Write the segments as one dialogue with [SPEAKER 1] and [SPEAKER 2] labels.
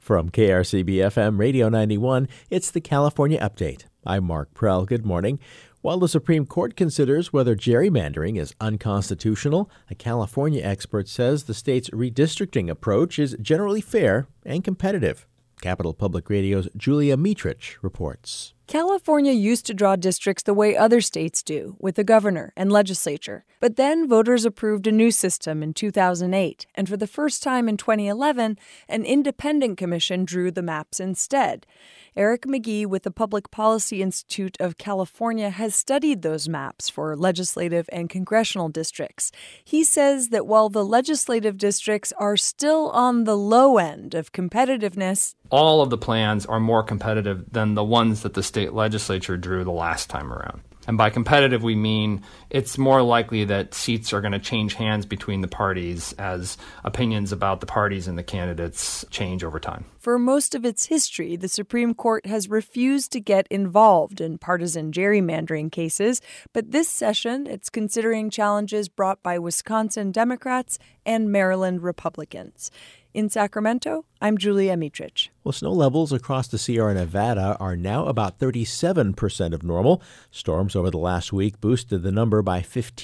[SPEAKER 1] From KRCB-FM Radio 91, it's the California Update. I'm Mark Prell. Good morning. While the Supreme Court considers whether gerrymandering is unconstitutional, a California expert says the state's redistricting approach is generally fair and competitive. Capital Public Radio's Julia Mitrich reports.
[SPEAKER 2] California used to draw districts the way other states do, with the governor and legislature. But then voters approved a new system in 2008, and for the first time in 2011, an independent commission drew the maps instead. Eric McGee with the Public Policy Institute of California has studied those maps for legislative and congressional districts. He says that while the legislative districts are still on the low end of competitiveness,
[SPEAKER 3] all of the plans are more competitive than the ones that the state legislature drew the last time around. And by competitive, we mean it's more likely that seats are going to change hands between the parties as opinions about the parties and the candidates change over time.
[SPEAKER 2] For most of its history, the Supreme Court has refused to get involved in partisan gerrymandering cases, but this session it's considering challenges brought by Wisconsin Democrats and Maryland Republicans. In Sacramento, I'm Julia Mitrich.
[SPEAKER 1] Well, snow levels across the Sierra Nevada are now about 37% of normal. Storms over the last week boosted the number by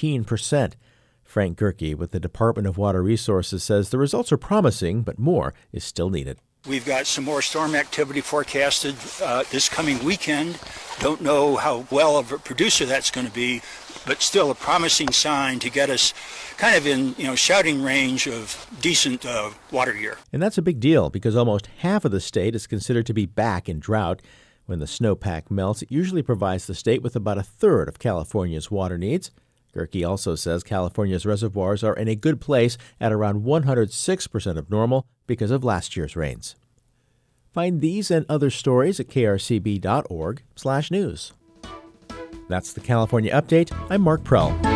[SPEAKER 1] 15%. Frank Gerke with the Department of Water Resources says the results are promising, but more is still needed.
[SPEAKER 4] We've got some more storm activity forecasted this coming weekend. Don't know how well of a producer that's going to be, but still a promising sign to get us kind of in, shouting range of decent water year.
[SPEAKER 1] And that's a big deal because almost half of the state is considered to be back in drought. When the snowpack melts, it usually provides the state with about a third of California's water needs. Gerke also says California's reservoirs are in a good place at around 106% of normal because of last year's rains. Find these and other stories at krcb.org/news. That's the California Update. I'm Mark Prell.